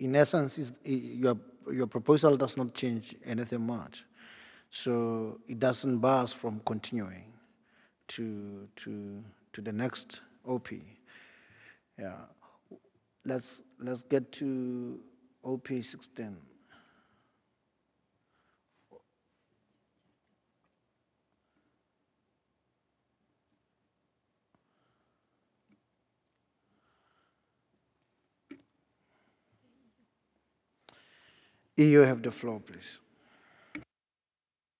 in essence, your proposal does not change anything much. So it doesn't bar us from continuing to the next OP. Yeah. Let's get to OP 16. You have the floor, please.